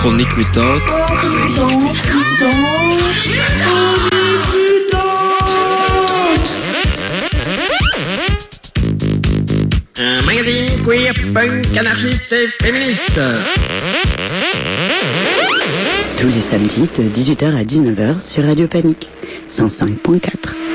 Chronique mutante. Un magazine queer, punk, anarchiste et féministe. Tous les samedis de 18h à 19h sur Radio Panique 105.4.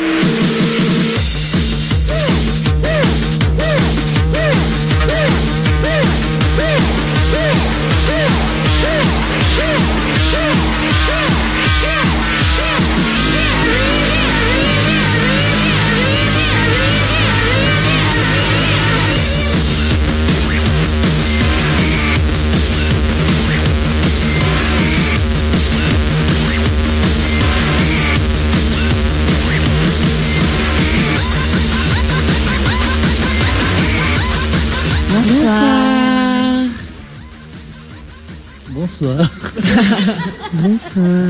Bonsoir. Bonsoir.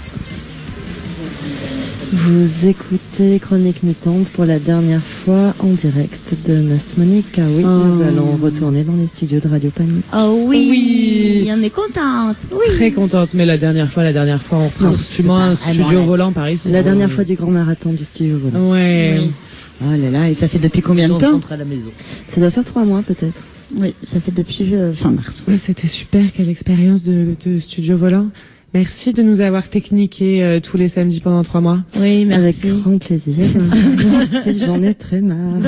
Vous écoutez Chronique Mutante pour la dernière fois en direct de Nast Monica. Oui, nous allons retourner dans les studios de Radio Panique. Oh oui, on est contente. Oui. Très contente, mais la dernière fois, on fera sûrement un studio volant par ici. La dernière fois du grand marathon du studio volant. Ouais. Oui. Oh là là, et ça fait depuis combien de temps? À la maison. Ça doit faire 3 mois peut-être. Oui, ça fait depuis fin mars. Ouais, c'était super, quelle expérience de studio volant. Merci de nous avoir techniqué tous les samedis pendant 3 mois. Oui, merci. Avec grand plaisir. Merci, j'en ai très marre.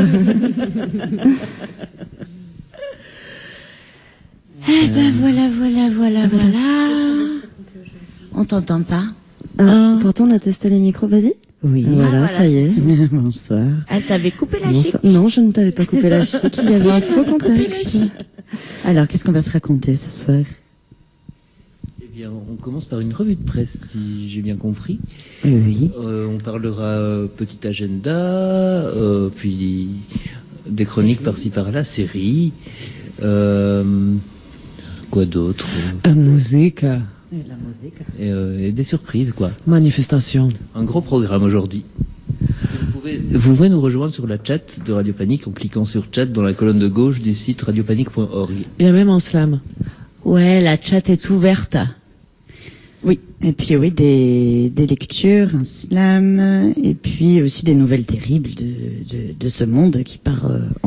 Eh ben voilà. On t'entend pas. Pourtant, on a testé les micros. Vas-y. Oui. Voilà, ça y est. Bonsoir. Elle t'avait coupé la chic. Non, je ne t'avais pas coupé la chic. Il y avait un faux contact. Alors, qu'est-ce qu'on va se raconter ce soir? Eh bien, on commence par une revue de presse, si j'ai bien compris. Oui. On parlera petit agenda, puis des chroniques par-ci par-là, séries. Quoi d'autre? Musique. La musique. Et des surprises, quoi. Manifestation. Un gros programme aujourd'hui. Vous pouvez nous rejoindre sur la chat de Radio Panique en cliquant sur chat dans la colonne de gauche du site radiopanique.org. Il y a même un slam. Ouais, la chat est ouverte. Oui. Et puis oui, des lectures, un slam, et puis aussi des nouvelles terribles de ce monde qui part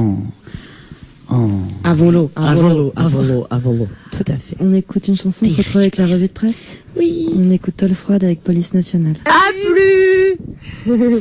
À volo. Tout à fait. On écoute une chanson, on se retrouve avec la revue de presse. Oui. On écoute Tol Froid avec Police Nationale. À plus.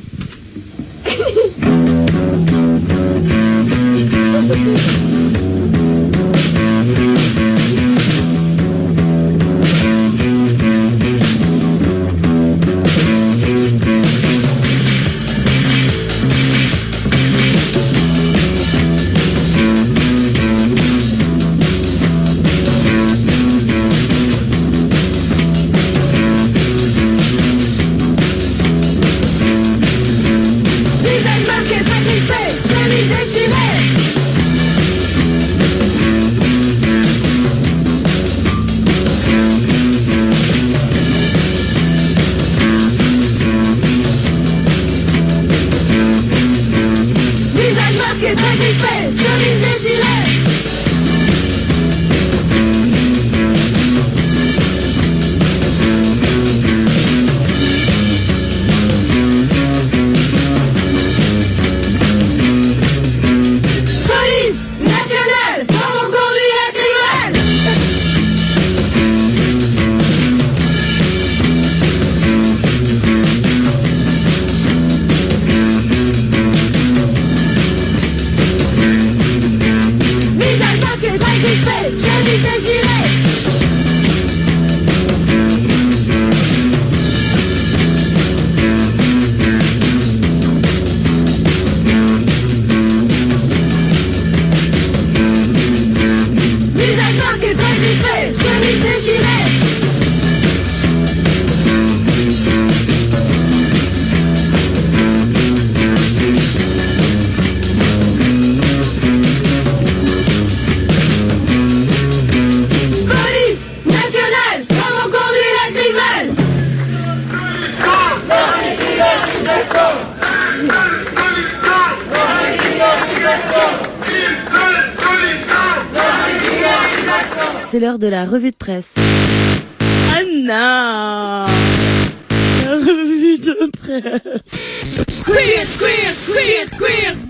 C'est l'heure de la revue de presse. non. La revue de presse. Queer.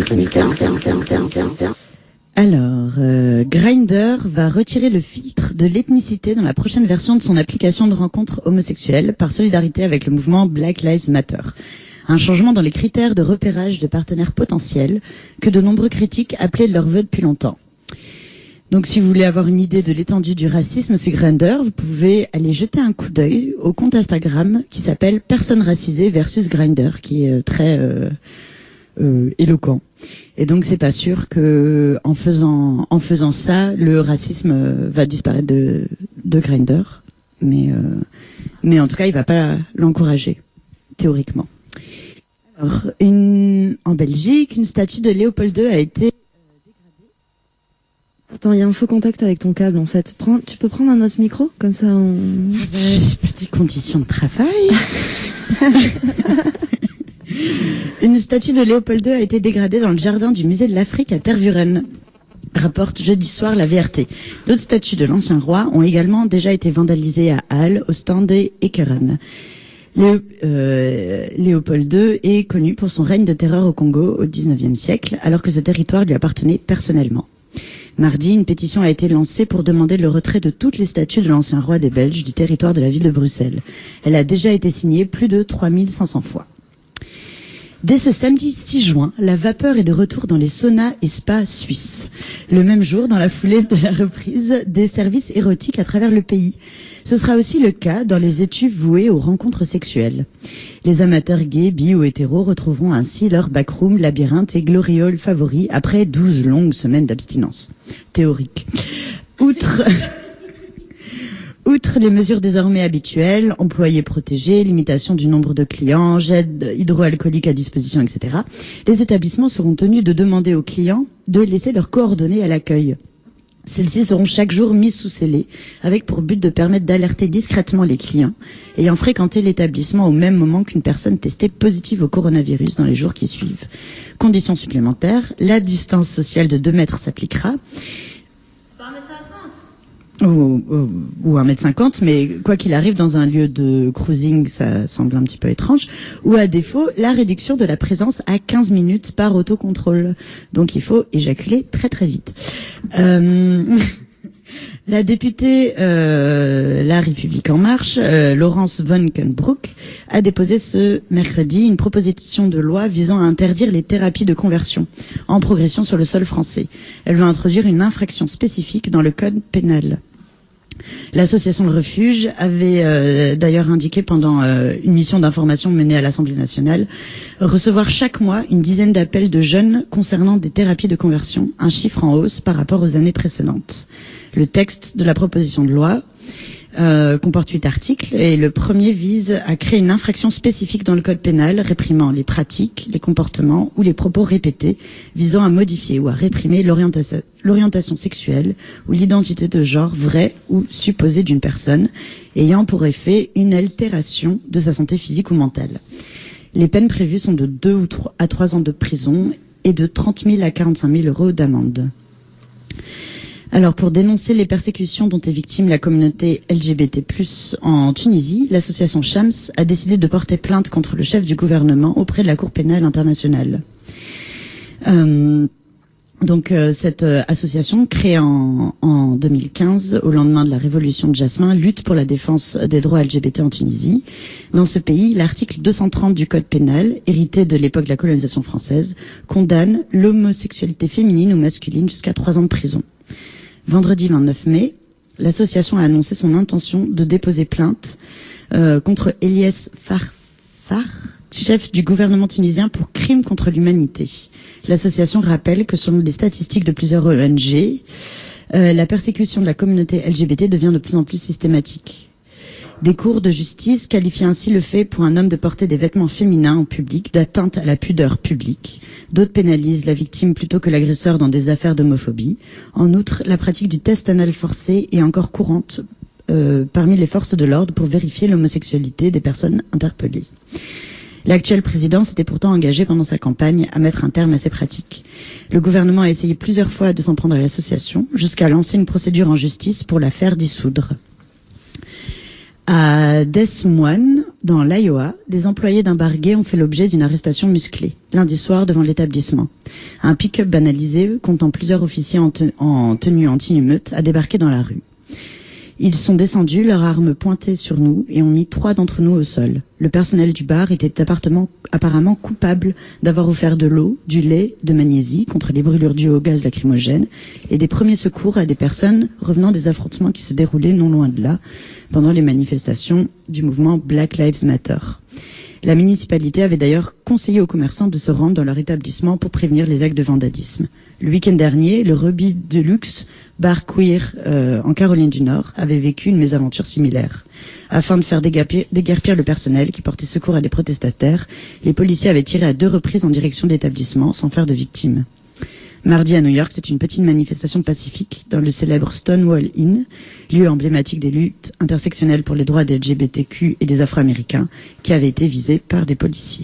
Alors, Grindr va retirer le filtre de l'ethnicité dans la prochaine version de son application de rencontre homosexuelle par solidarité avec le mouvement Black Lives Matter. Un changement dans les critères de repérage de partenaires potentiels que de nombreux critiques appelaient de leur vœu depuis longtemps. Donc si vous voulez avoir une idée de l'étendue du racisme sur Grindr, vous pouvez aller jeter un coup d'œil au compte Instagram qui s'appelle Personnes racisées versus Grindr, qui est très éloquent. Et donc c'est pas sûr que en faisant ça, le racisme va disparaître de Grindr, mais en tout cas il va pas l'encourager théoriquement. Alors en Belgique, une statue de Léopold II a été Attends, il y a un faux contact avec ton câble en fait. Tu peux prendre un autre micro comme ça on... C'est pas des conditions de travail. Une statue de Léopold II a été dégradée dans le jardin du musée de l'Afrique à Tervuren, rapporte jeudi soir la VRT. D'autres statues de l'ancien roi ont également déjà été vandalisées à Halle, Ostende et Ekeren. Léopold II est connu pour son règne de terreur au Congo au XIXe siècle, alors que ce territoire lui appartenait personnellement. Mardi, une pétition a été lancée pour demander le retrait de toutes les statues de l'ancien roi des Belges du territoire de la ville de Bruxelles. Elle a déjà été signée plus de 3500 fois. Dès ce samedi 6 juin, la vapeur est de retour dans les saunas et spas suisses. Le même jour, dans la foulée de la reprise des services érotiques à travers le pays. Ce sera aussi le cas dans les étuves vouées aux rencontres sexuelles. Les amateurs gays, bi ou hétéros retrouveront ainsi leur backroom, labyrinthe et gloriole favoris après 12 longues semaines d'abstinence théorique. Outre les mesures désormais habituelles, employés protégés, limitation du nombre de clients, gel hydroalcoolique à disposition, etc., les établissements seront tenus de demander aux clients de laisser leurs coordonnées à l'accueil. Celles-ci seront chaque jour mises sous scellé, avec pour but de permettre d'alerter discrètement les clients ayant fréquenté l'établissement au même moment qu'une personne testée positive au coronavirus dans les jours qui suivent. Condition supplémentaire, la distance sociale de 2 mètres s'appliquera. Ou 1m50, mais quoi qu'il arrive dans un lieu de cruising, ça semble un petit peu étrange. Ou à défaut, la réduction de la présence à 15 minutes par autocontrôle. Donc il faut éjaculer très très vite. La députée La République En Marche, Laurence Von Kenbroek, a déposé ce mercredi une proposition de loi visant à interdire les thérapies de conversion en progression sur le sol français. Elle veut introduire une infraction spécifique dans le code pénal. L'association Le Refuge avait d'ailleurs indiqué pendant une mission d'information menée à l'Assemblée nationale recevoir chaque mois une dizaine d'appels de jeunes concernant des thérapies de conversion, un chiffre en hausse par rapport aux années précédentes. Le texte de la proposition de loi comporte 8 articles et le premier vise à créer une infraction spécifique dans le code pénal réprimant les pratiques, les comportements ou les propos répétés visant à modifier ou à réprimer l'orientation sexuelle ou l'identité de genre vraie ou supposée d'une personne ayant pour effet une altération de sa santé physique ou mentale. Les peines prévues sont de 2 à 3 ans de prison et de 30 000 à 45 000 euros d'amende. Alors, pour dénoncer les persécutions dont est victime la communauté LGBT+, en Tunisie, l'association Shams a décidé de porter plainte contre le chef du gouvernement auprès de la Cour pénale internationale. Cette association, créée en 2015, au lendemain de la révolution de Jasmin, lutte pour la défense des droits LGBT en Tunisie. Dans ce pays, l'article 230 du Code pénal, hérité de l'époque de la colonisation française, condamne l'homosexualité féminine ou masculine jusqu'à 3 ans de prison. Vendredi 29 mai, l'association a annoncé son intention de déposer plainte contre Elias Farfar, chef du gouvernement tunisien pour crimes contre l'humanité. L'association rappelle que selon des statistiques de plusieurs ONG, la persécution de la communauté LGBT devient de plus en plus systématique. Des cours de justice qualifient ainsi le fait pour un homme de porter des vêtements féminins en public d'atteinte à la pudeur publique. D'autres pénalisent la victime plutôt que l'agresseur dans des affaires d'homophobie. En outre, la pratique du test anal forcé est encore courante parmi les forces de l'ordre pour vérifier l'homosexualité des personnes interpellées. L'actuel président s'était pourtant engagé pendant sa campagne à mettre un terme à ces pratiques. Le gouvernement a essayé plusieurs fois de s'en prendre à l'association, jusqu'à lancer une procédure en justice pour la faire dissoudre. À Des Moines, dans l'Iowa, des employés d'un bar gay ont fait l'objet d'une arrestation musclée, lundi soir devant l'établissement. Un pick-up banalisé, comptant plusieurs officiers en tenue anti-émeute, a débarqué dans la rue. Ils sont descendus, leurs armes pointées sur nous, et ont mis 3 d'entre nous au sol. Le personnel du bar était apparemment coupable d'avoir offert de l'eau, du lait, de magnésie contre les brûlures dues au gaz lacrymogène et des premiers secours à des personnes revenant des affrontements qui se déroulaient non loin de là pendant les manifestations du mouvement Black Lives Matter. La municipalité avait d'ailleurs conseillé aux commerçants de se rendre dans leur établissement pour prévenir les actes de vandalisme. Le week-end dernier, le Ruby Deluxe, bar queer en Caroline du Nord, avait vécu une mésaventure similaire. Afin de faire déguerpir le personnel qui portait secours à des protestataires, les policiers avaient tiré à 2 reprises en direction de l'établissement sans faire de victimes. Mardi à New York, c'est une petite manifestation pacifique dans le célèbre Stonewall Inn, lieu emblématique des luttes intersectionnelles pour les droits des LGBTQ et des Afro-Américains, qui avait été visé par des policiers.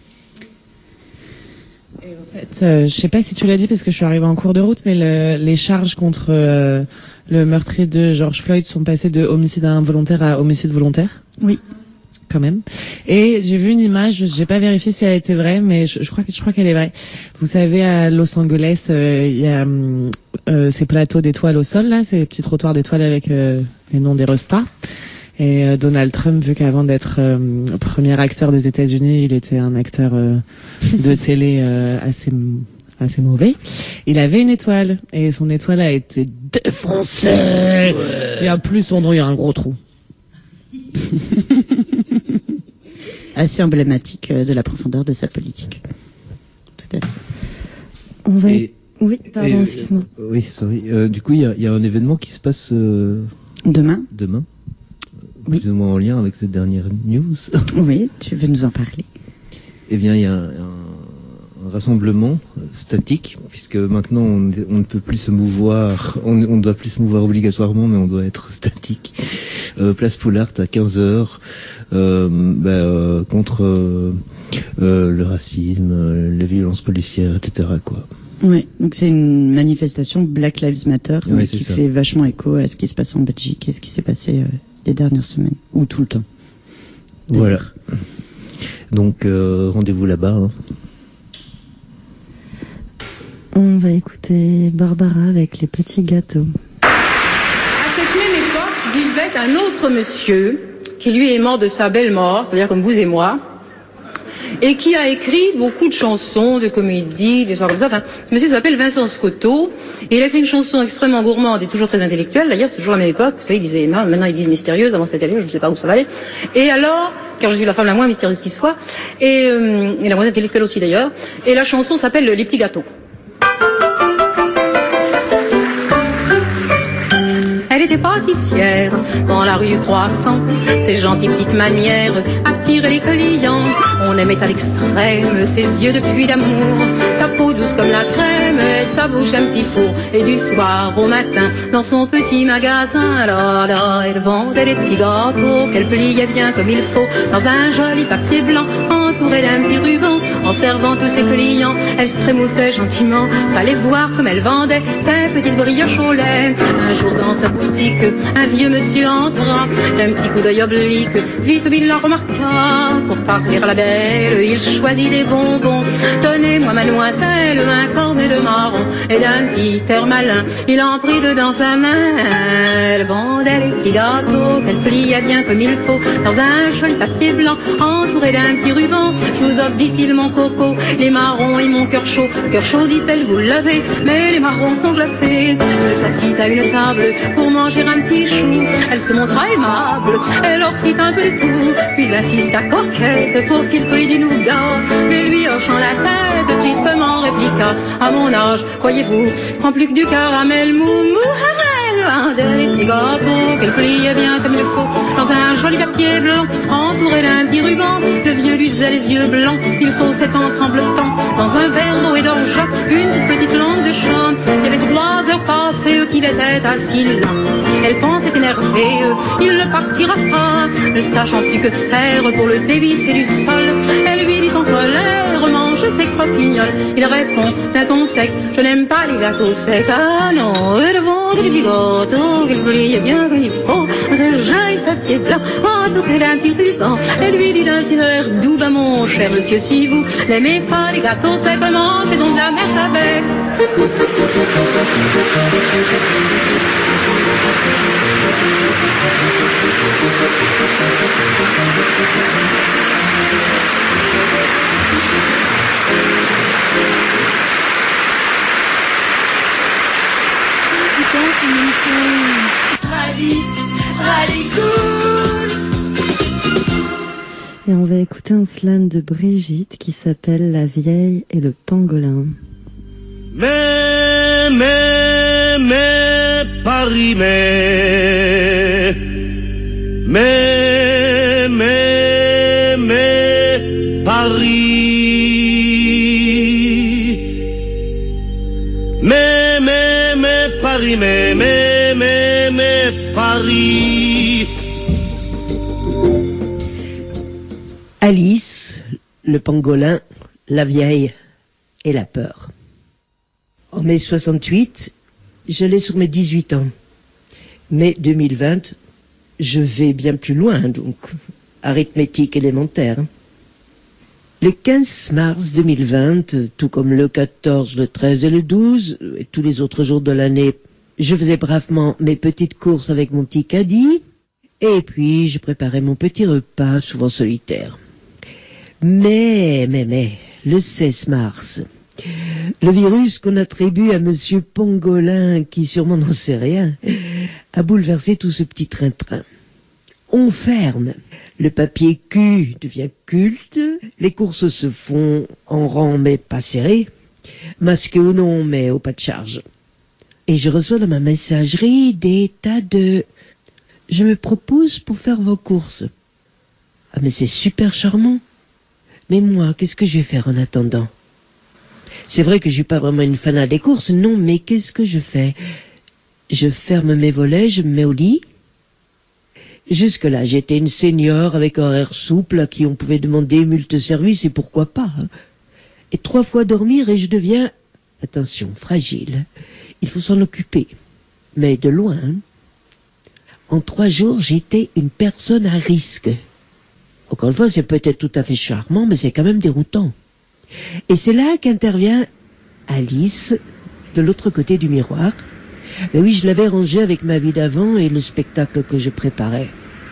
Et en fait, je sais pas si tu l'as dit parce que je suis arrivée en cours de route, mais les charges contre le meurtrier de George Floyd sont passées de homicide involontaire à homicide volontaire. Oui. Quand même. Et j'ai vu une image, j'ai pas vérifié si elle était vraie, mais je crois qu'elle est vraie. Vous savez, à Los Angeles, il y a ces plateaux d'étoiles au sol, là, ces petits trottoirs d'étoiles avec les noms des restas. Et Donald Trump, vu qu'avant d'être premier acteur des États-Unis, il était un acteur de télé assez mauvais. Il avait une étoile et son étoile a été défoncée. Et en plus, son nom, il y a un gros trou. Assez emblématique de la profondeur de sa politique. Tout à fait. On va... Oui, pardon, excuse-moi. Oui, sorry. Du coup, il y a un événement qui se passe Demain. Plus ou moins en lien avec cette dernière news. Oui, tu veux nous en parler? Eh bien, il y a un rassemblement statique, puisque maintenant on ne peut plus se mouvoir, on ne doit plus se mouvoir obligatoirement, mais on doit être statique. Place Poulart à 15h, contre le racisme, les violences policières, etc. quoi. Ouais, donc c'est une manifestation Black Lives Matter qui ça fait vachement écho à ce qui se passe en Belgique et ce qui s'est passé les dernières semaines, ou tout le temps. Voilà. Donc rendez-vous là-bas. Hein. On va écouter Barbara avec les petits gâteaux. À cette même époque vivait un autre monsieur qui lui est mort de sa belle mort, c'est-à-dire comme vous et moi, et qui a écrit beaucoup de chansons, de comédies, des histoires comme ça. Enfin, ce monsieur s'appelle Vincent Scotto, et il a écrit une chanson extrêmement gourmande et toujours très intellectuelle. D'ailleurs, c'est toujours la même époque. Vous savez, il disait, maintenant ils disent mystérieuse, avant c'était je ne sais pas où ça va aller. Et alors, car je suis la femme la moins mystérieuse qui soit, et la moins intellectuelle aussi d'ailleurs, et la chanson s'appelle Les petits gâteaux. Elle était pâtissière dans la rue Croissant. Ses gentilles petites manières attiraient les clients. On aimait à l'extrême ses yeux de puits d'amour, sa peau douce comme la crème et sa bouche un petit four. Et du soir au matin, dans son petit magasin, là, elle vendait les petits gâteaux qu'elle pliait bien comme il faut, dans un joli papier blanc entouré d'un petit ruban. En servant tous ses clients, elle se trémoussait gentiment. Fallait voir comme elle vendait ses petites brioches au lait. Un jour dans sa boutique, un vieux monsieur entra, d'un petit coup d'œil oblique, vite il la remarqua. Pour partir à la belle, il choisit des bonbons. Donnez-moi mademoiselle un cornet de marron. Et d'un petit air malin, il en prit deux dans sa main. Elle vendait les petits gâteaux qu'elle pliait bien comme il faut, dans un joli papier blanc entouré d'un petit ruban. Je vous offre, dit-il, mon coco, les marrons et mon cœur chaud. Cœur chaud, dit-elle, vous l'avez, mais les marrons sont glacés. Elle s'assit à une table pour manger un petit chou. Elle se montra aimable, elle offrit un peu de tout, puis insista coquette pour qu'il prit du nougat. Mais lui, hochant la tête, tristement répliqua, à mon âge, croyez-vous, je prends plus que du caramel mou. Des petits gâteaux qu'elle pliait bien comme il faut, dans un joli papier blanc entouré d'un petit ruban. Le vieux lui faisait les yeux blancs, il sauçait en tremblotant dans un verre d'eau et d'orgeat une toute petite langue de chat. Il y avait 3 heures passées qu'il était assis là. Elle pensait énervée, il ne partira pas, ne sachant plus que faire pour le dévisser du sol. Elle lui dit en colère, mange ses croquignoles. Il répond d'un ton sec, je n'aime pas les gâteaux secs. Ah non, elle vend des petits gâteaux qu'elle brille bien comme il faut, dans un joli papier blanc d'un petit ruban et lui dit d'un petit air doux, ben mon cher monsieur, si vous n'aimez pas les gâteaux secs, ben mangez donc de la merde avec. Et on va écouter un slam de Brigitte qui s'appelle La vieille et le pangolin. Mais, Paris, mais, Paris, Paris, Paris. Alice, le pangolin, la vieille et la peur. En mai 68, j'allais sur mes 18 ans. Mai 2020, je vais bien plus loin, donc arithmétique élémentaire. Le 15 mars 2020, tout comme le 14, le 13 et le 12, et tous les autres jours de l'année, je faisais bravement mes petites courses avec mon petit caddie, et puis je préparais mon petit repas, souvent solitaire. Mais, le 16 mars, le virus qu'on attribue à monsieur Pangolin, qui sûrement n'en sait rien, a bouleversé tout ce petit train-train. On ferme. Le papier cul devient culte. Les courses se font en rang mais pas serré. Masqué ou non mais au pas de charge. Et je reçois dans ma messagerie des tas de... Je me propose pour faire vos courses. Ah mais c'est super charmant. Mais moi, qu'est-ce que je vais faire en attendant? C'est vrai que je suis pas vraiment une fanat des courses, non, mais qu'est-ce que je fais? Je ferme mes volets, je me mets au lit. Jusque-là, j'étais une senior avec horaire souple à qui on pouvait demander multi-service et pourquoi pas. Hein. Et 3 fois dormir et je deviens, attention, fragile. Il faut s'en occuper, mais de loin. Hein. En 3 jours, j'étais une personne à risque. Encore une fois, c'est peut-être tout à fait charmant, mais c'est quand même déroutant. Et c'est là qu'intervient Alice, de l'autre côté du miroir. Mais oui, je l'avais rangé avec ma vie d'avant et le spectacle que je préparais.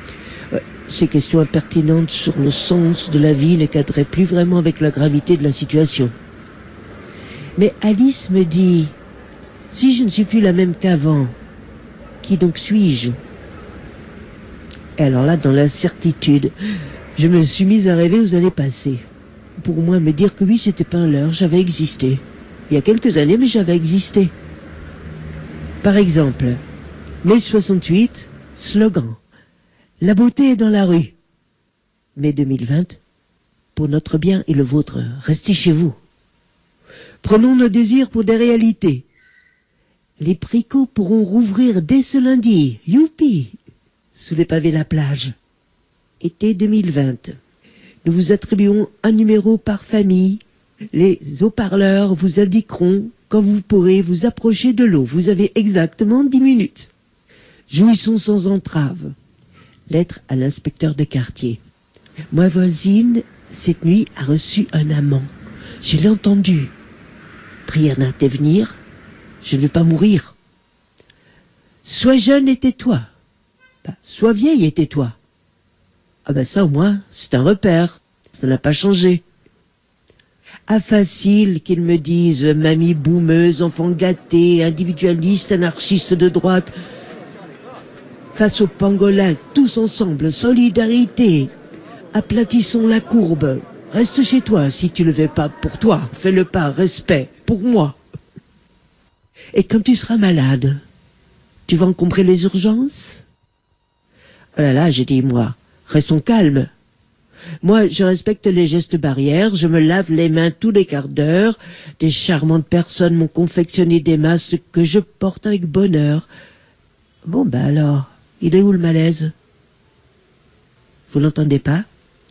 Ces questions impertinentes sur le sens de la vie ne cadraient plus vraiment avec la gravité de la situation. Mais Alice me dit, si je ne suis plus la même qu'avant, qui donc suis-je? Et alors là, dans l'incertitude, je me suis mise à rêver aux années passées. Pour moi, me dire que oui, c'était pas un leurre, j'avais existé. Il y a quelques années, mais j'avais existé. Par exemple, mai 68, slogan. La beauté est dans la rue. Mai 2020, pour notre bien et le vôtre, restez chez vous. Prenons nos désirs pour des réalités. Les pricots pourront rouvrir dès ce lundi. Youpi! Sous les pavés la plage. Été 2020. Nous vous attribuons un numéro par famille. Les haut-parleurs vous indiqueront quand vous pourrez vous approcher de l'eau. Vous avez exactement 10 minutes. Jouissons sans entrave. Lettre à l'inspecteur de quartier. Ma voisine, cette nuit, a reçu un amant. Je l'ai entendu. Prière d'intervenir. Je ne veux pas mourir. Sois jeune et tais-toi. Sois vieille et tais-toi. Ah ben ça au moins, c'est un repère. Ça n'a pas changé. Ah facile qu'ils me disent, mamie boumeuse, enfant gâté, individualiste, anarchiste de droite. Face au pangolin, tous ensemble, solidarité. Aplatissons la courbe. Reste chez toi si tu le fais pas pour toi. Fais-le pas, respect, pour moi. Et quand tu seras malade, tu vas encombrer les urgences? Oh là là, j'ai dit, moi, restons calmes. Moi, je respecte les gestes barrières, je me lave les mains tous les quarts d'heure. Des charmantes personnes m'ont confectionné des masques que je porte avec bonheur. Bon, ben alors, il est où le malaise? Vous l'entendez pas?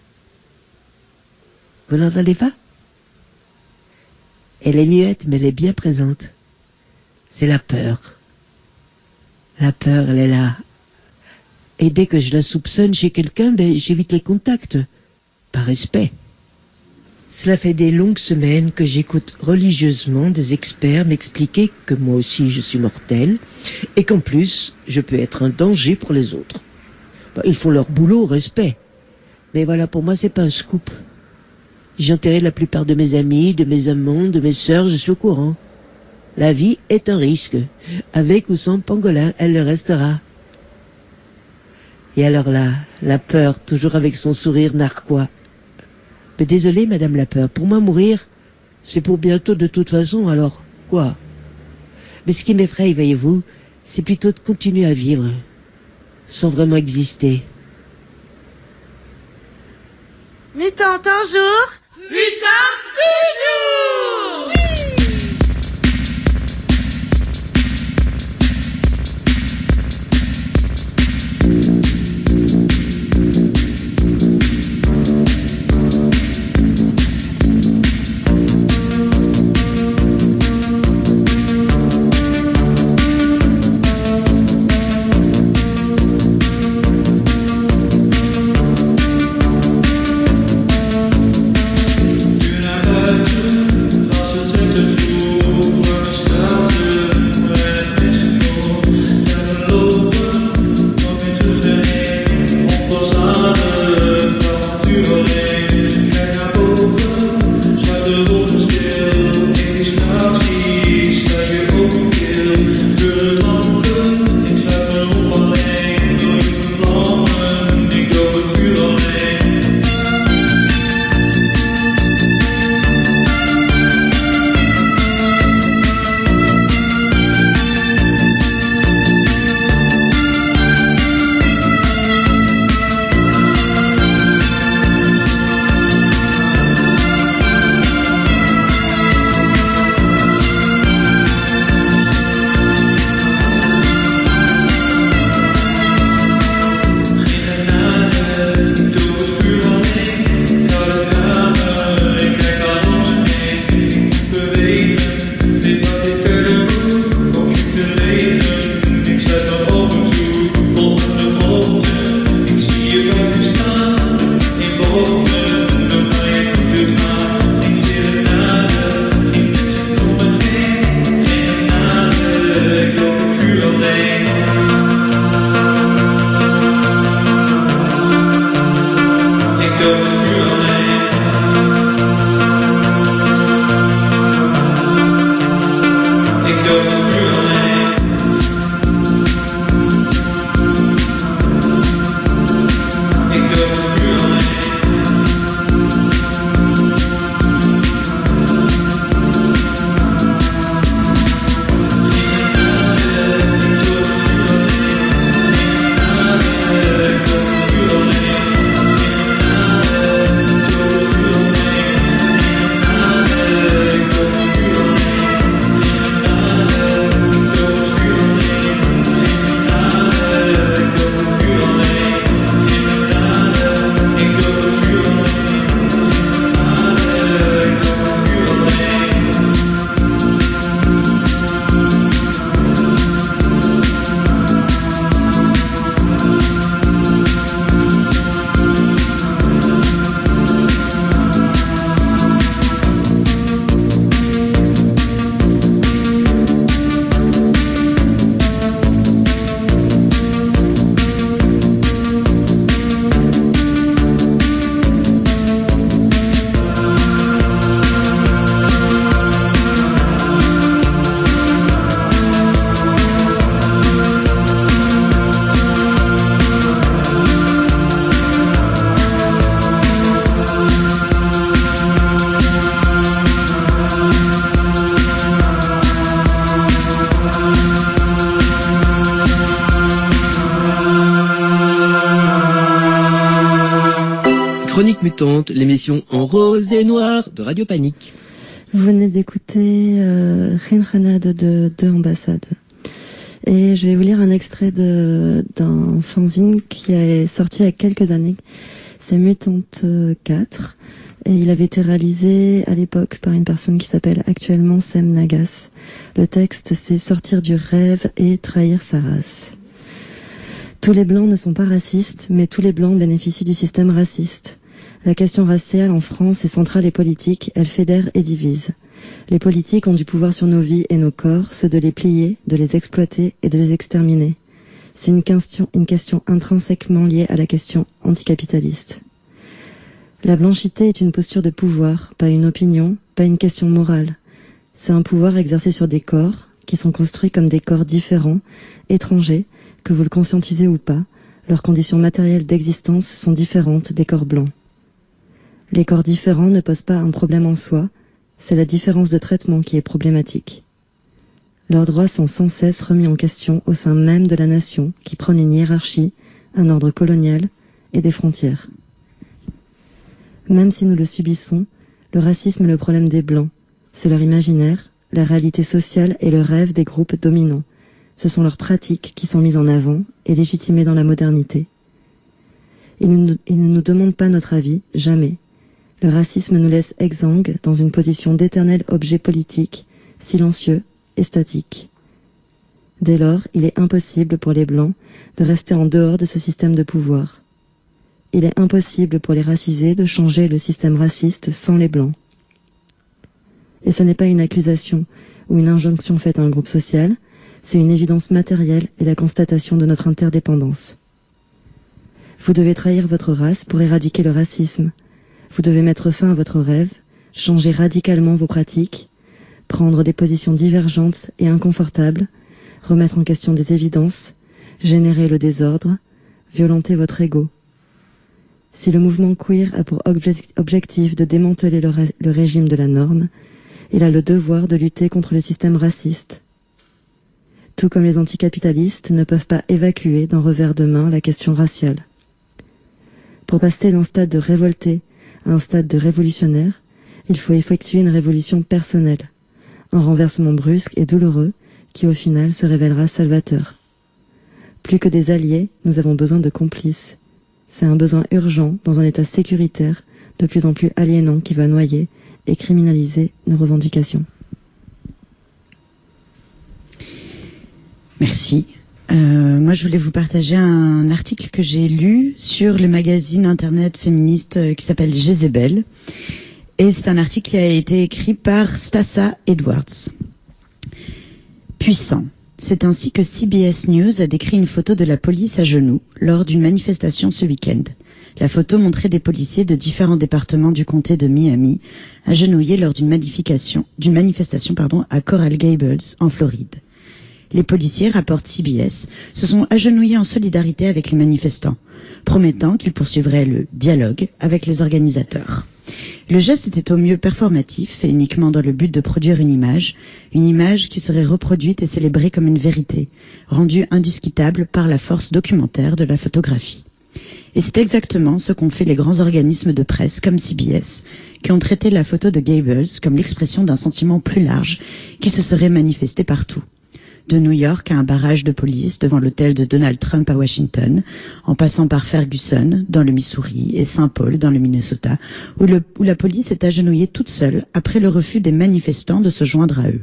Vous l'entendez pas? Elle est muette, mais elle est bien présente. C'est la peur. La peur, elle est là. Et dès que je la soupçonne chez quelqu'un, j'évite les contacts. Par respect. Cela fait des longues semaines que j'écoute religieusement des experts m'expliquer que moi aussi je suis mortel et qu'en plus je peux être un danger pour les autres. Ils font leur boulot, respect. Mais voilà, pour moi c'est pas un scoop. J'ai enterré la plupart de mes amis, de mes amants, de mes sœurs, je suis au courant. La vie est un risque. Avec ou sans pangolin, elle le restera. Et alors là, la peur, toujours avec son sourire narquois. Mais désolé, madame la peur, pour moi mourir, c'est pour bientôt de toute façon, alors quoi? Mais ce qui m'effraie, voyez-vous, c'est plutôt de continuer à vivre, sans vraiment exister. Mutante un jour, mutante toujours. Chronique Mutante, l'émission en rose et noir de Radio Panique. Vous venez d'écouter Rinranade de Deux Ambassades. Et je vais vous lire un extrait d'un fanzine qui est sorti il y a quelques années. C'est Mutante 4. Et il avait été réalisé à l'époque par une personne qui s'appelle actuellement Sem Nagas. Le texte, c'est sortir du rêve et trahir sa race. Tous les blancs ne sont pas racistes, mais tous les blancs bénéficient du système raciste. La question raciale en France est centrale et politique, elle fédère et divise. Les politiques ont du pouvoir sur nos vies et nos corps, ceux de les plier, de les exploiter et de les exterminer. C'est une question intrinsèquement liée à la question anticapitaliste. La blanchité est une posture de pouvoir, pas une opinion, pas une question morale. C'est un pouvoir exercé sur des corps, qui sont construits comme des corps différents, étrangers, que vous le conscientisez ou pas, leurs conditions matérielles d'existence sont différentes des corps blancs. Les corps différents ne posent pas un problème en soi, c'est la différence de traitement qui est problématique. Leurs droits sont sans cesse remis en question au sein même de la nation qui prône une hiérarchie, un ordre colonial et des frontières. Même si nous le subissons, le racisme est le problème des Blancs. C'est leur imaginaire, la réalité sociale et le rêve des groupes dominants. Ce sont leurs pratiques qui sont mises en avant et légitimées dans la modernité. Ils ne nous demandent pas notre avis, jamais. Le racisme nous laisse exsangues dans une position d'éternel objet politique, silencieux et statique. Dès lors, il est impossible pour les Blancs de rester en dehors de ce système de pouvoir. Il est impossible pour les racisés de changer le système raciste sans les Blancs. Et ce n'est pas une accusation ou une injonction faite à un groupe social, c'est une évidence matérielle et la constatation de notre interdépendance. Vous devez trahir votre race pour éradiquer le racisme. Vous devez mettre fin à votre rêve, changer radicalement vos pratiques, prendre des positions divergentes et inconfortables, remettre en question des évidences, générer le désordre, violenter votre ego. Si le mouvement queer a pour objectif de démanteler le régime de la norme, il a le devoir de lutter contre le système raciste. Tout comme les anticapitalistes ne peuvent pas évacuer d'un revers de main la question raciale. Pour passer d'un stade de révolté à un stade de révolutionnaire, il faut effectuer une révolution personnelle, un renversement brusque et douloureux qui au final se révélera salvateur. Plus que des alliés, nous avons besoin de complices. C'est un besoin urgent dans un état sécuritaire de plus en plus aliénant qui va noyer et criminaliser nos revendications. Merci. Moi, je voulais vous partager un article que j'ai lu sur le magazine internet féministe qui s'appelle Jezebel. Et c'est un article qui a été écrit par Stassa Edwards. Puissant. C'est ainsi que CBS News a décrit une photo de la police à genoux lors d'une manifestation ce week-end. La photo montrait des policiers de différents départements du comté de Miami agenouillés lors d'une manifestation à Coral Gables, en Floride. Les policiers, rapporte CBS, se sont agenouillés en solidarité avec les manifestants, promettant qu'ils poursuivraient le dialogue avec les organisateurs. Le geste était au mieux performatif et uniquement dans le but de produire une image qui serait reproduite et célébrée comme une vérité, rendue indiscutable par la force documentaire de la photographie. Et c'est exactement ce qu'ont fait les grands organismes de presse comme CBS, qui ont traité la photo de Gables comme l'expression d'un sentiment plus large qui se serait manifesté partout. De New York à un barrage de police devant l'hôtel de Donald Trump à Washington, en passant par Ferguson dans le Missouri et Saint Paul dans le Minnesota, où la police est agenouillée toute seule après le refus des manifestants de se joindre à eux.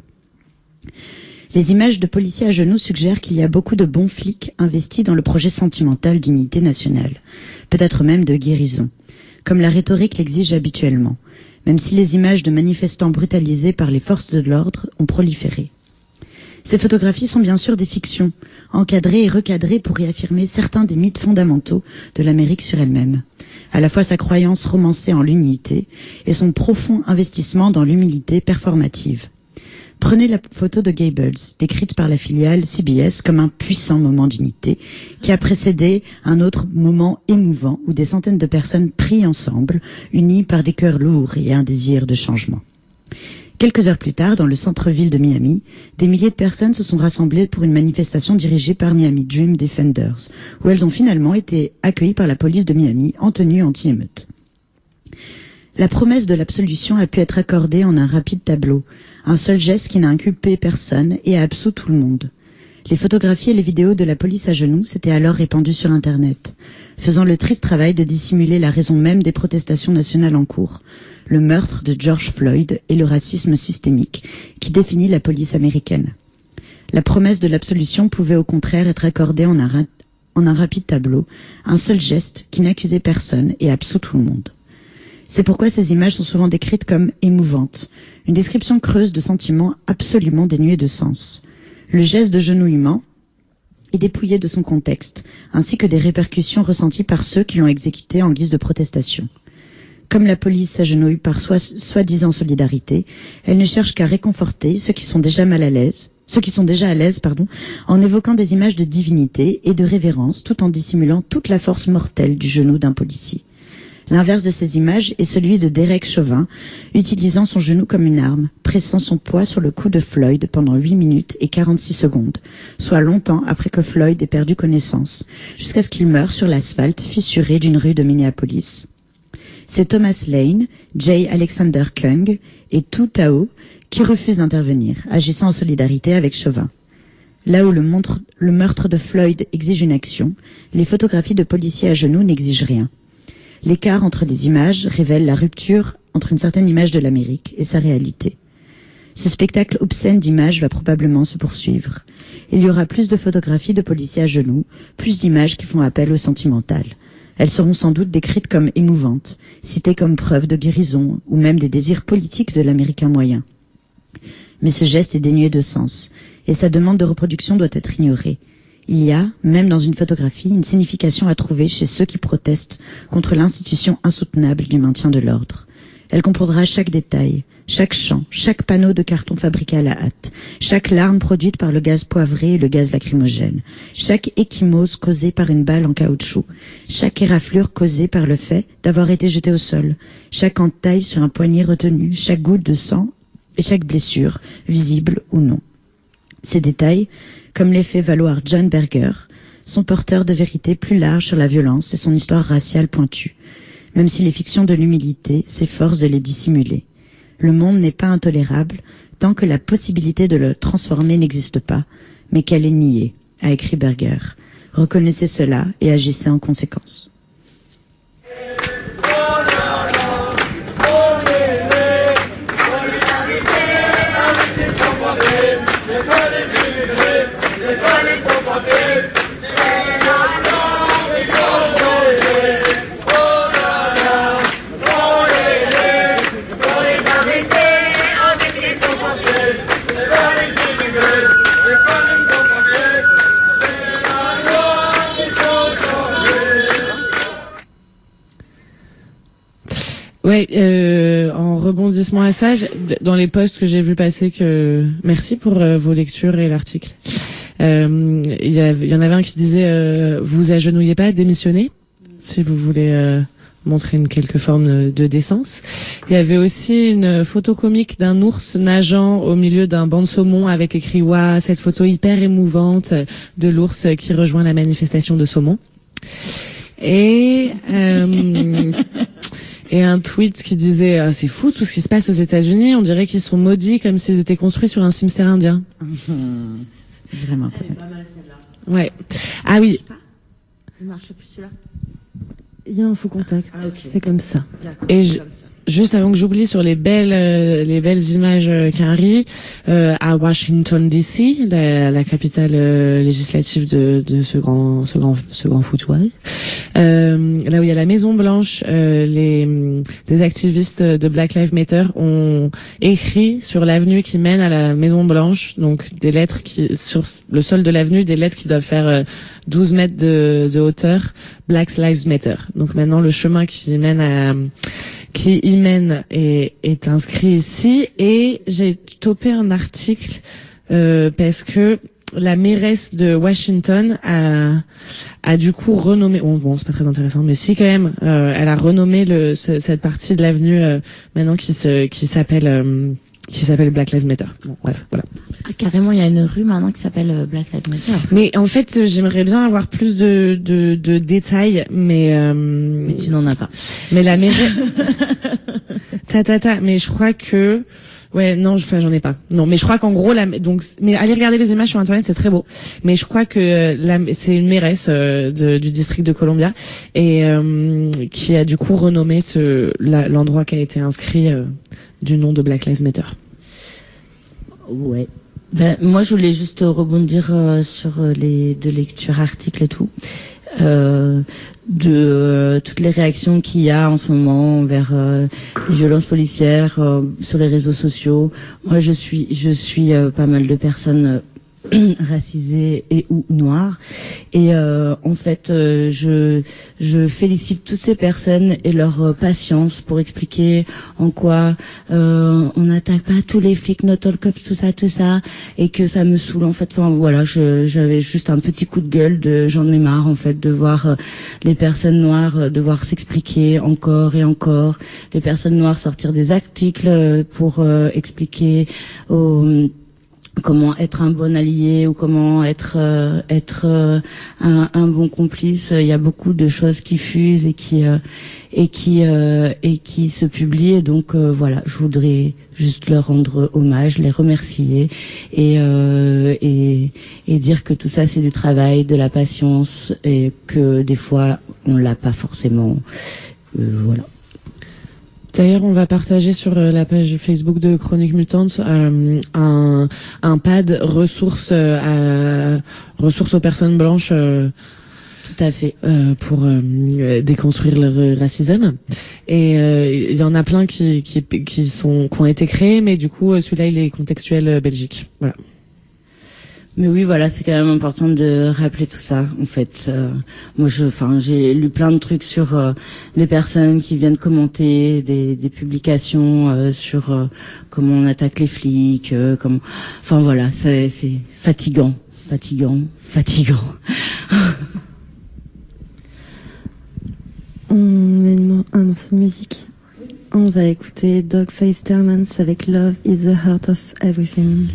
Les images de policiers à genoux suggèrent qu'il y a beaucoup de bons flics investis dans le projet sentimental d'unité nationale, peut-être même de guérison, comme la rhétorique l'exige habituellement, même si les images de manifestants brutalisés par les forces de l'ordre ont proliféré. Ces photographies sont bien sûr des fictions, encadrées et recadrées pour réaffirmer certains des mythes fondamentaux de l'Amérique sur elle-même, à la fois sa croyance romancée en l'unité et son profond investissement dans l'humilité performative. Prenez la photo de Gables, décrite par la filiale CBS comme un puissant moment d'unité, qui a précédé un autre moment émouvant où des centaines de personnes prient ensemble, unies par des cœurs lourds et un désir de changement. Quelques heures plus tard, dans le centre-ville de Miami, des milliers de personnes se sont rassemblées pour une manifestation dirigée par Miami Dream Defenders, où elles ont finalement été accueillies par la police de Miami en tenue anti-émeute. La promesse de l'absolution a pu être accordée en un rapide tableau, un seul geste qui n'a inculpé personne et a absous tout le monde. Les photographies et les vidéos de la police à genoux s'étaient alors répandues sur Internet, faisant le triste travail de dissimuler la raison même des protestations nationales en cours, le meurtre de George Floyd et le racisme systémique qui définit la police américaine. La promesse de l'absolution pouvait au contraire être accordée en en un rapide tableau, un seul geste qui n'accusait personne et absout tout le monde. C'est pourquoi ces images sont souvent décrites comme émouvantes, une description creuse de sentiments absolument dénués de sens. Le geste de genouillement est dépouillé de son contexte, ainsi que des répercussions ressenties par ceux qui l'ont exécuté en guise de protestation. Comme la police s'agenouille par soi-disant solidarité, elle ne cherche qu'à réconforter ceux qui sont déjà à l'aise, en évoquant des images de divinité et de révérence, tout en dissimulant toute la force mortelle du genou d'un policier. L'inverse de ces images est celui de Derek Chauvin, utilisant son genou comme une arme, pressant son poids sur le cou de Floyd pendant 8 minutes et 46 secondes, soit longtemps après que Floyd ait perdu connaissance, jusqu'à ce qu'il meure sur l'asphalte fissuré d'une rue de Minneapolis. C'est Thomas Lane, J. Alexander Kung et Tu Tao qui refusent d'intervenir, agissant en solidarité avec Chauvin. Là où le meurtre de Floyd exige une action, les photographies de policiers à genoux n'exigent rien. L'écart entre les images révèle la rupture entre une certaine image de l'Amérique et sa réalité. Ce spectacle obscène d'images va probablement se poursuivre. Il y aura plus de photographies de policiers à genoux, plus d'images qui font appel au sentimental. Elles seront sans doute décrites comme émouvantes, citées comme preuve de guérison ou même des désirs politiques de l'Américain moyen. Mais ce geste est dénué de sens, et sa demande de reproduction doit être ignorée. Il y a, même dans une photographie, une signification à trouver chez ceux qui protestent contre l'institution insoutenable du maintien de l'ordre. Elle comprendra chaque détail, chaque champ, chaque panneau de carton fabriqué à la hâte, chaque larme produite par le gaz poivré et le gaz lacrymogène, chaque échymose causée par une balle en caoutchouc, chaque éraflure causée par le fait d'avoir été jeté au sol, chaque entaille sur un poignet retenu, chaque goutte de sang et chaque blessure, visible ou non. Ces détails, comme les fait valoir John Berger, sont porteurs de vérités plus larges sur la violence et son histoire raciale pointue, même si les fictions de l'humilité s'efforcent de les dissimuler. Le monde n'est pas intolérable tant que la possibilité de le transformer n'existe pas, mais qu'elle est niée, a écrit Berger. Reconnaissez cela et agissez en conséquence. Ouais, en rebondissement à ça, dans les posts que j'ai vu passer, merci pour vos lectures et l'article. Il y en avait un qui disait vous agenouillez pas, démissionnez si vous voulez montrer quelque forme de décence. Il y avait aussi une photo comique d'un ours nageant au milieu d'un banc de saumon avec écrit ouah, cette photo hyper émouvante de l'ours qui rejoint la manifestation de saumon. Et un tweet qui disait c'est fou tout ce qui se passe aux États-Unis, on dirait qu'ils sont maudits comme s'ils étaient construits sur un cimetière indien. Vraiment. Elle est pas mal celle-là. Ouais. Ah oui. Il marche plus celui-là. Il y a un faux contact. Ah, okay. C'est comme ça. Et juste avant que j'oublie sur les belles images qu'Henry à Washington DC, la capitale législative de ce grand foutoir, là où il y a la Maison Blanche, des activistes de Black Lives Matter ont écrit sur l'avenue qui mène à la Maison Blanche, donc des lettres sur le sol de l'avenue, des lettres qui doivent faire 12 mètres de hauteur, Black Lives Matter. Donc maintenant le chemin qui y mène est inscrit ici, et j'ai topé un article parce que la mairesse de Washington a du coup renommé, bon c'est pas très intéressant, mais si quand même, elle a renommé cette partie de l'avenue maintenant qui s'appelle Black Lives Matter. Bon, bref, voilà. Ah, carrément, il y a une rue maintenant qui s'appelle Black Lives Matter. Mais en fait, j'aimerais bien avoir plus de détails, mais tu n'en as pas. Mais la mairie, mais je crois que, ouais, non, j'en ai pas. Non, mais je crois qu'en gros, mais allez regarder les images sur internet, c'est très beau. Mais je crois que c'est une mairesse du district de Columbia, et qui a du coup renommé l'endroit qui a été inscrit du nom de Black Lives Matter. Ouais. Ben, moi, je voulais juste rebondir sur les deux lectures, articles et tout. De toutes les réactions qu'il y a en ce moment vers les violences policières sur les réseaux sociaux. Moi, je suis pas mal de personnes racisées et ou noires, et en fait je félicite toutes ces personnes et leur patience pour expliquer en quoi on n'attaque pas tous les flics, not all cops, tout ça, et que ça me saoule en fait. Enfin voilà, j'avais juste un petit coup de gueule j'en ai marre en fait de voir les personnes noires devoir s'expliquer encore et encore, les personnes noires sortir des articles pour expliquer comment être un bon allié ou comment être un bon complice. Il y a beaucoup de choses qui fusent et qui se publient, et donc voilà, je voudrais juste leur rendre hommage, les remercier et dire que tout ça c'est du travail, de la patience, et que des fois on l'a pas forcément. Voilà. D'ailleurs, on va partager sur la page Facebook de Chroniques Mutantes un pad ressources aux personnes blanches. Tout à fait. Pour déconstruire le racisme. Et il y en a plein qui ont été créés, mais du coup celui-là il est contextuel Belgique. Voilà. Mais oui, voilà, c'est quand même important de rappeler tout ça. En fait, moi, j'ai lu plein de trucs sur des personnes qui viennent commenter des publications sur comment on attaque les flics, enfin voilà, c'est fatigant. On met un morceau de musique. On va écouter Dogface Termans avec Love is the Heart of Everything.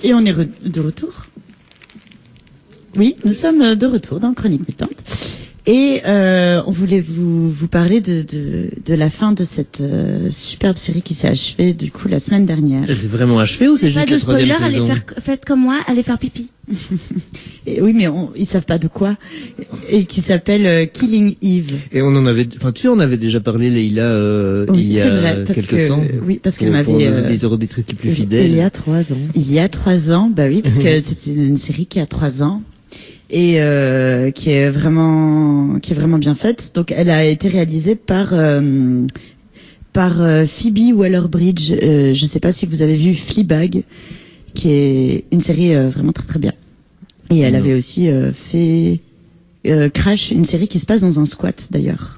Et on est de retour. Oui, nous sommes de retour dans Chronique Mutante. Et on voulait vous parler de la fin de cette superbe série qui s'est achevée du coup la semaine dernière. Elle s'est vraiment achevée ou c'est juste la troisième saison? Faites comme moi, allez faire pipi. Et oui, mais ils savent pas de quoi. Et qui s'appelle Killing Eve. Et on en avait, enfin tu en avais déjà parlé, Leïla, oui, il y a quelques temps. Oui, parce qu'elle m'avait. Pour nos auditeurs auditrices les plus fidèles. Il y a 3 ans. Il y a 3 ans, bah oui, parce que c'est une série qui a 3 ans. Et qui est vraiment bien faite. Donc elle a été réalisée par Phoebe Waller-Bridge. Je sais pas si vous avez vu Fleabag, qui est une série vraiment très très bien. Et elle avait aussi fait Crash, une série qui se passe dans un squat d'ailleurs.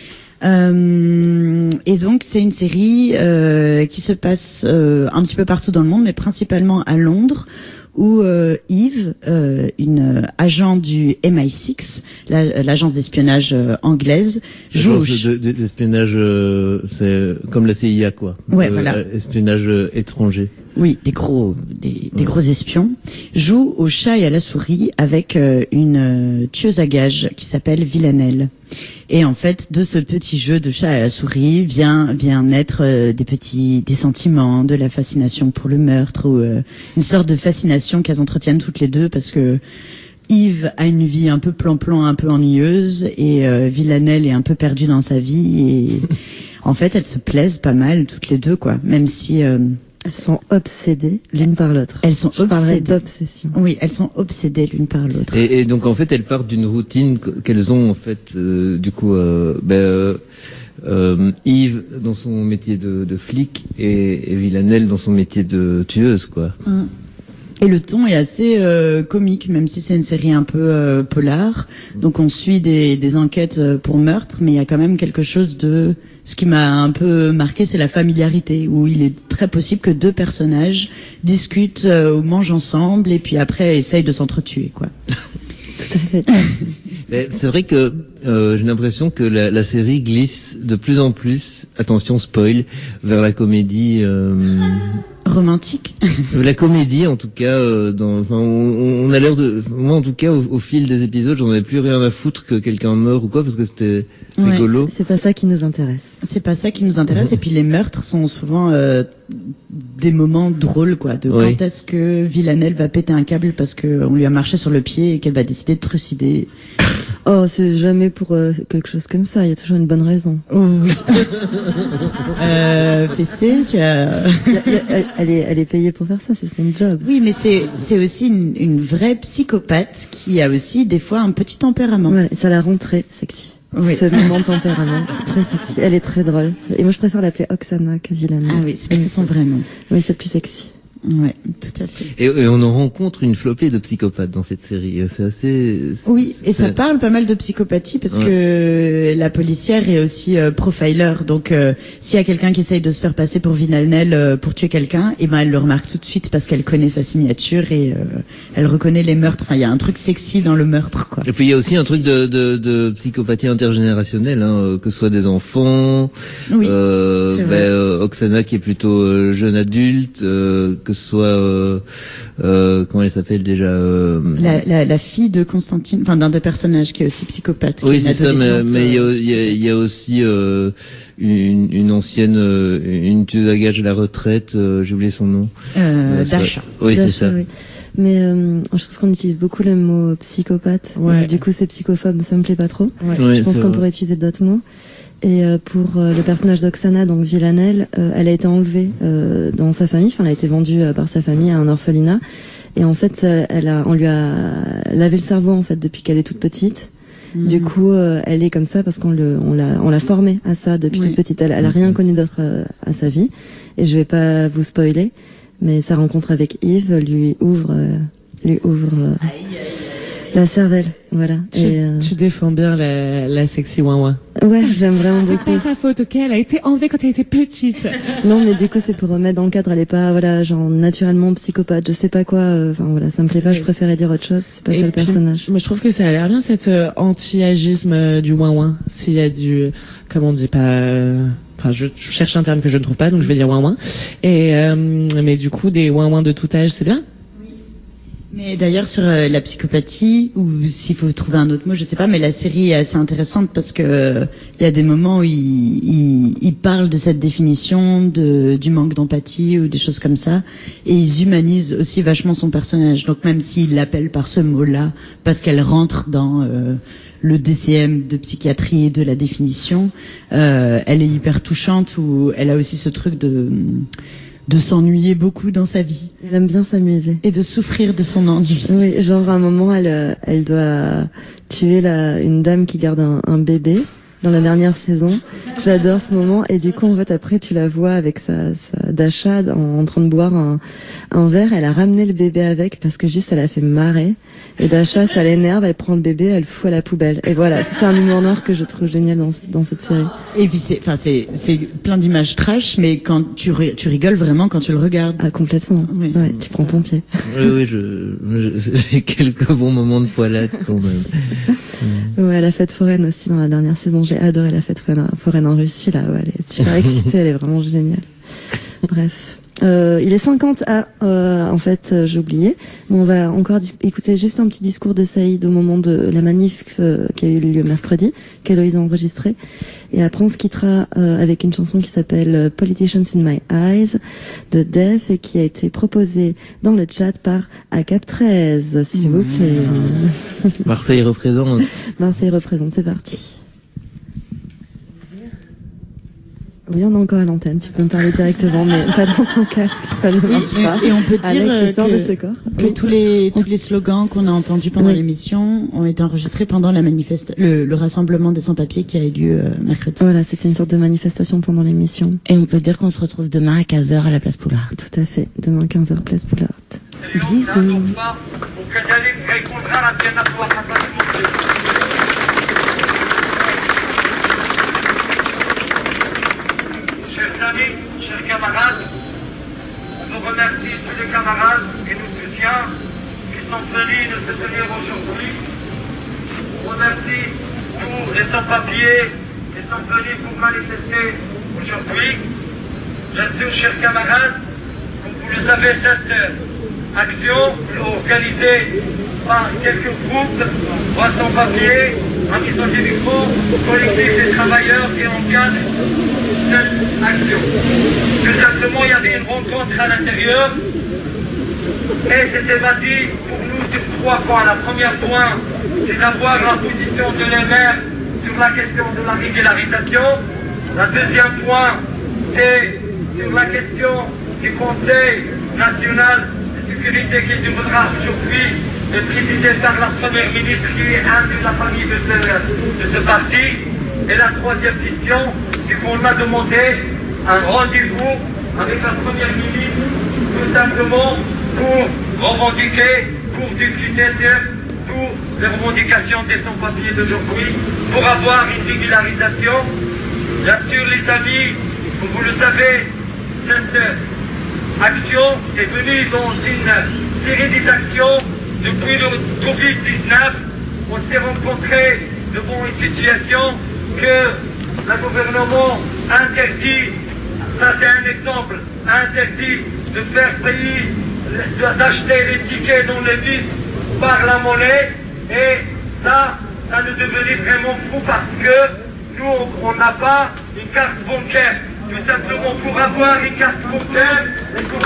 Et donc c'est une série qui se passe un petit peu partout dans le monde, mais principalement à Londres, où Eve, une agent du MI6, l'agence d'espionnage anglaise, joue d'espionnage, c'est comme la CIA quoi. Ouais, voilà. Espionnage étranger. Oui, des gros espions, joue au chat et à la souris avec une tueuse à gages qui s'appelle Villanelle. Et en fait, de ce petit jeu de chat et à la souris vient naître des sentiments, de la fascination pour le meurtre ou une sorte de fascination qu'elles entretiennent toutes les deux parce que Eve a une vie un peu plan-plan, un peu ennuyeuse et Villanelle est un peu perdue dans sa vie et en fait, elles se plaisent pas mal toutes les deux quoi, même si elles sont obsédées l'une par l'autre. Elles sont obsédées d'obsession. Oui, elles sont obsédées l'une par l'autre. Et donc en fait, elles partent d'une routine qu'elles ont en fait. Du coup, Yves dans son métier de flic et Villanelle dans son métier de tueuse, quoi. Et le ton est assez comique, même si c'est une série un peu polar. Donc on suit des enquêtes pour meurtre, mais il y a quand même quelque chose de... Ce qui m'a un peu marqué, c'est la familiarité, où il est très possible que 2 personnages discutent ou mangent ensemble, et puis après essayent de s'entretuer, quoi. Tout à fait. Mais c'est vrai que j'ai l'impression que la série glisse de plus en plus, attention spoil, vers la comédie romantique. La comédie en tout cas, on a l'air de, moi en tout cas au fil des épisodes, j'en avais plus rien à foutre que quelqu'un meure ou quoi parce que c'était rigolo. C'est pas ça qui nous intéresse. C'est pas ça qui nous intéresse et puis les meurtres sont souvent des moments drôles quoi. De quand est-ce que Villanelle va péter un câble parce que on lui a marché sur le pied et qu'elle va décider de trucider. Oh, c'est jamais pour quelque chose comme ça. Il y a toujours une bonne raison. Oui. PC, tu as. Elle est payée pour faire ça. C'est son job. Oui, mais c'est aussi une vraie psychopathe qui a aussi des fois un petit tempérament. Ouais, ça la rend très sexy. Oui. Ce moment de tempérament, très sexy. Elle est très drôle. Et moi, je préfère l'appeler Oksana que Villanelle. Ah oui, c'est son vrai nom. Oui, c'est plus sexy. Ouais, tout à fait. Et on en rencontre une flopée de psychopathes dans cette série. C'est assez. Oui, et ça parle pas mal de psychopathie parce que la policière est aussi profiler. Donc, s'il y a quelqu'un qui essaye de se faire passer pour Villanelle pour tuer quelqu'un, et ben elle le remarque tout de suite parce qu'elle connaît sa signature et elle reconnaît les meurtres. Enfin, il y a un truc sexy dans le meurtre, quoi. Et puis il y a aussi un truc de psychopathie intergénérationnelle, que ce soit des enfants. Oui. Oksana qui est plutôt jeune adulte, que ce soit comment elle s'appelle déjà la fille de Constantine, enfin d'un des personnages qui est aussi psychopathe. Oui, c'est ça, mais il y a aussi une ancienne une tueuse à gages à la retraite, j'ai oublié son nom. Dasha. Oui, c'est ça. Oui. Mais je trouve qu'on utilise beaucoup le mot psychopathe. Ouais. Du coup, c'est psychophobe, ça me plaît pas trop. Ouais. Je pense qu'on pourrait utiliser d'autres mots. Et pour le personnage d'Oksana, donc Villanelle, elle a été enlevée dans sa famille. Enfin, elle a été vendue par sa famille à un orphelinat. Et en fait, on lui a lavé le cerveau en fait depuis qu'elle est toute petite. Du coup, elle est comme ça parce qu'on l'a formée à ça depuis toute petite. Elle a rien connu d'autre à sa vie. Et je vais pas vous spoiler, mais sa rencontre avec Yves lui ouvre la cervelle, voilà. Tu défends bien la sexy ouin-ouin. Ouais, j'aime vraiment beaucoup. C'est pas sa faute, ok, elle a été enlevée quand elle était petite. Non, mais du coup, c'est pour remettre dans le cadre, elle est pas, voilà, genre, naturellement psychopathe, je sais pas quoi, enfin, voilà, ça me plaît pas, je préférais dire autre chose, c'est pas ça le personnage. Mais je trouve que ça a l'air bien, cet anti-agisme du ouin-ouin. S'il y a du, comment on dit pas, enfin, je cherche un terme que je ne trouve pas, donc je vais dire ouin-ouin. Et, mais du coup, des ouin-ouin de tout âge, c'est bien? Mais d'ailleurs sur la psychopathie, ou s'il faut trouver un autre mot, je sais pas, mais la série est assez intéressante parce que il y a des moments où il parle de cette définition du manque d'empathie ou des choses comme ça, et ils humanisent aussi vachement son personnage. Donc même s'il l'appelle par ce mot-là, parce qu'elle rentre dans le DCM de psychiatrie et de la définition, elle est hyper touchante, où elle a aussi ce truc de s'ennuyer beaucoup dans sa vie. Elle aime bien s'amuser. Et de souffrir de son ennui. Oui, genre à un moment, elle doit tuer une dame qui garde un bébé dans la dernière saison. J'adore ce moment. Et du coup, en fait, après, tu la vois avec sa Dasha en train de boire un verre. Elle a ramené le bébé avec parce que juste, elle a fait marrer. Et Dasha, ça l'énerve, elle prend le bébé, elle le fout à la poubelle. Et voilà, c'est un humour noir que je trouve génial dans cette série. Et puis c'est plein d'images trash, mais quand tu rigoles vraiment quand tu le regardes. Ah, complètement. Oui. Ouais, tu prends ton pied. Oui, j'ai quelques bons moments de poilade quand même. Ouais, la fête foraine aussi dans la dernière saison. J'ai adoré la fête foraine en Russie, là. Ouais, elle est super excitée, elle est vraiment géniale. Bref. Il est 50 en fait, j'ai oublié. On va encore écouter juste un petit discours de Saïd au moment de la manif qui a eu lieu mercredi, qu'Héloïse a enregistré. Et après, on se quittera avec une chanson qui s'appelle Politicians in My Eyes de Def et qui a été proposée dans le chat par ACAP13, s'il vous plaît. Marseille représente. Marseille représente, c'est parti. Oui, on est encore à l'antenne, tu peux me parler directement, mais pas dans ton casque, ça ne marche pas. Et on peut dire que tous les slogans qu'on a entendus pendant l'émission ont été enregistrés pendant le rassemblement des sans-papiers qui a eu lieu mercredi. Voilà, c'était une sorte de manifestation pendant l'émission. Et on peut dire qu'on se retrouve demain à 15h à la place Poulard. Tout à fait, demain 15h place Poulard. Bisous. Chers amis, chers camarades, on vous remercie tous les camarades qui nous soutiennent, qui sont venus nous soutenir aujourd'hui. On remercie tous les sans-papiers qui sont venus pour manifester aujourd'hui. Bien sûr, chers camarades, comme vous le savez, cette action organisée par quelques groupes, sans-papiers, Amis du micro, collectif des travailleurs qui encadrent cette action. Tout simplement, il y avait une rencontre à l'intérieur et c'était basique pour nous sur 3 points. La première point, c'est d'avoir la position de les maires sur la question de la régularisation. La deuxième point, c'est sur la question du Conseil national de sécurité qui deviendra aujourd'hui présidé par la première ministre qui est un de la famille de ce parti. Et la troisième question, c'est qu'on a demandé un rendez-vous avec la première ministre, tout simplement pour revendiquer, pour discuter sur toutes les revendications des sans-papiers d'aujourd'hui, pour avoir une régularisation. Bien sûr, les amis, comme vous le savez, cette action est venue dans une série des actions. Depuis le Covid-19, on s'est rencontré devant une situation que le gouvernement interdit, ça c'est un exemple, interdit de faire payer, d'acheter les tickets dans les bus par la monnaie, et ça nous devenait vraiment fou parce que nous on n'a pas une carte bancaire. Tout simplement pour avoir une carte bancaire, il faut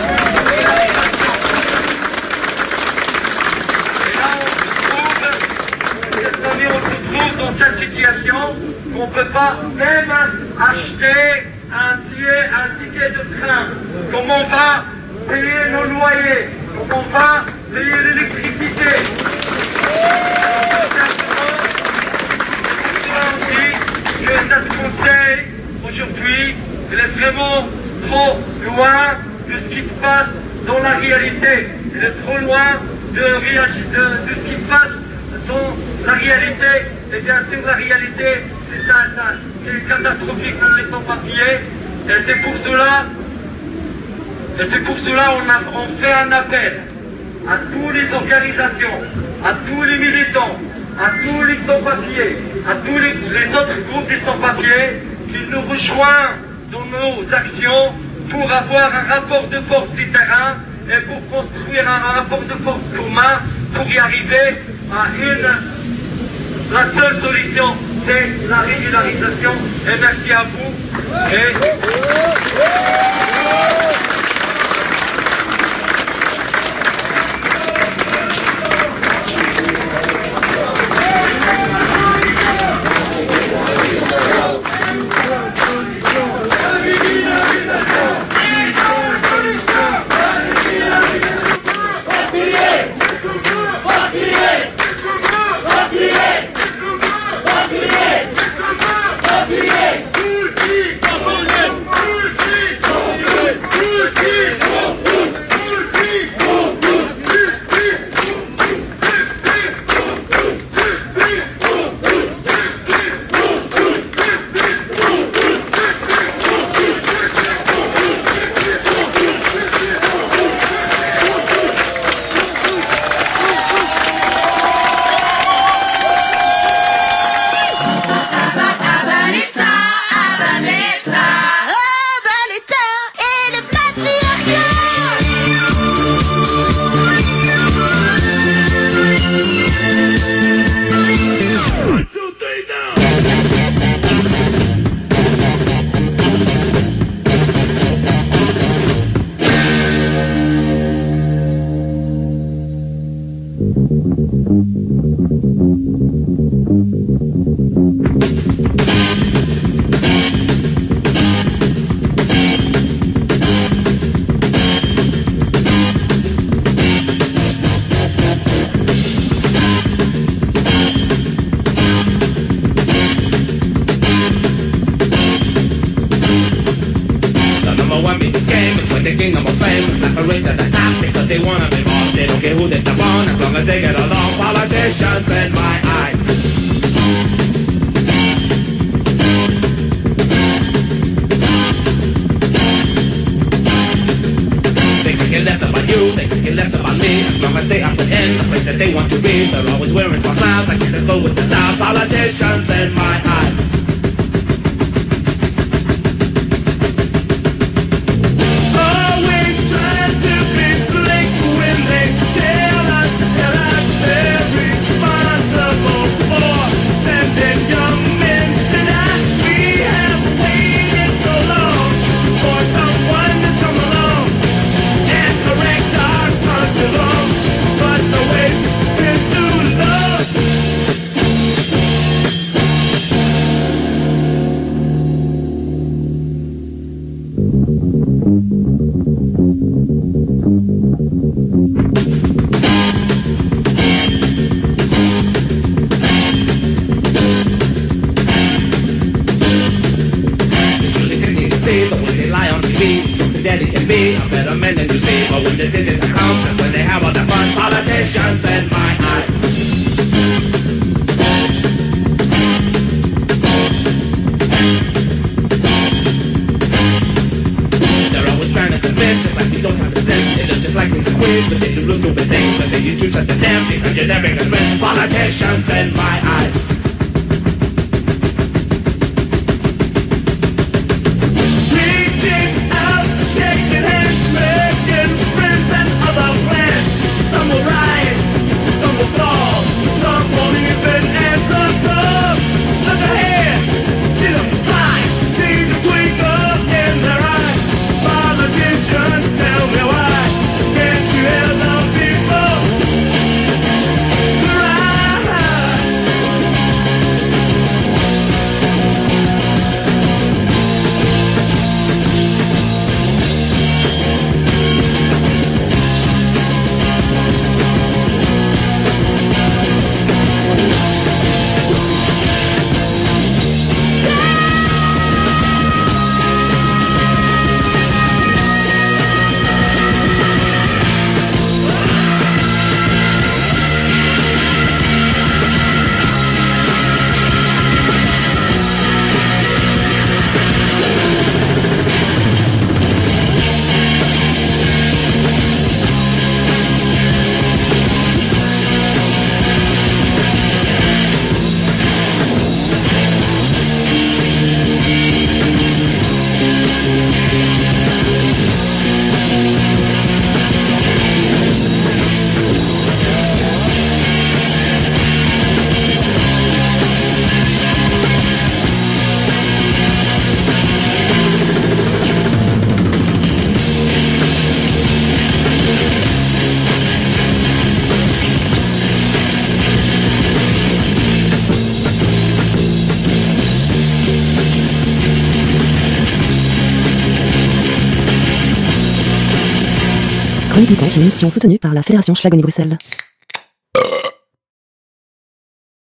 on se trouve dans cette situation qu'on ne peut pas même acheter un ticket de train. Comment on va payer nos loyers? Comment on va payer l'électricité? Que cette conseil aujourd'hui, elle est vraiment trop loin de ce qui se passe dans la réalité. Elle est trop loin de ce qui se passe dans la réalité. Et bien sûr, la réalité, c'est catastrophique pour les sans-papiers. Et c'est pour cela on fait un appel à toutes les organisations, à tous les militants, à tous les sans-papiers, à tous les autres groupes des sans-papiers qui nous rejoignent dans nos actions pour avoir un rapport de force du terrain et pour construire un rapport de force commun, pour y arriver à la seule solution, c'est la régularisation. Et merci à vous. Chronique Mutante, une émission soutenue par la Fédération Schlagonie Bruxelles.